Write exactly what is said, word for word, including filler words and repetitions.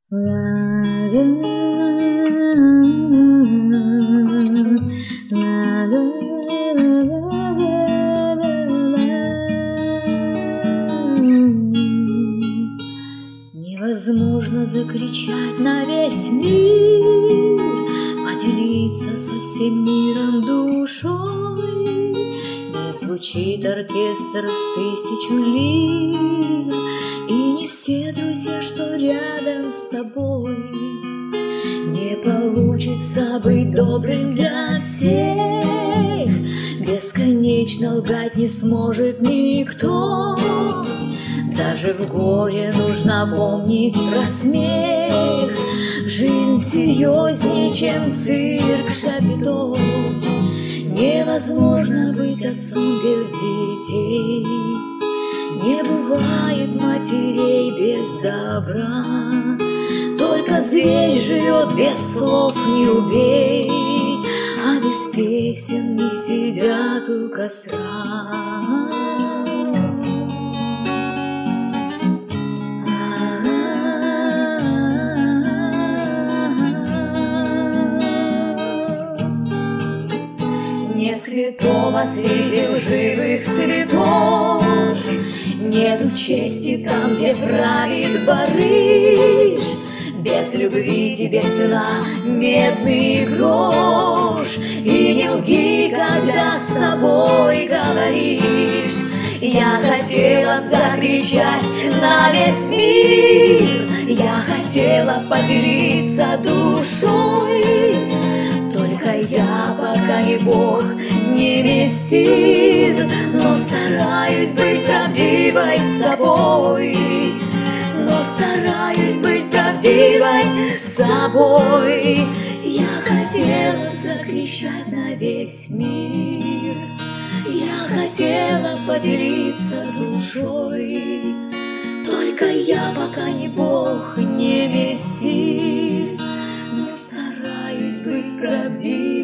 Невозможно закричать на весь мир, поделиться со всем миром душой. Не звучит оркестр в тысячу лир, и не все друзья, что рядом с тобой. Не получится быть добрым для всех, бесконечно лгать не сможет никто. Даже в горе нужно помнить про смех. Жизнь серьезнее, чем цирк Шапито. Невозможно быть отцом без детей. Не бывает матерей без добра. Только зверь живет без слов, не убей, а без песен не сидят у костра. Нет святого среди лживых святош, нету чести там, где правит барыш. Без любви тебе цена медный грош. И не лги, когда с собой говоришь. Я хотела закричать на весь мир, я хотела поделиться душой. Только я пока не Бог, не мессир, но стараюсь быть правдивой с собой. Но стараюсь быть правдивой с собой. Я хотела закричать на весь мир, я хотела поделиться душой. Только я пока не Бог, не мессир, но стараюсь быть правдивой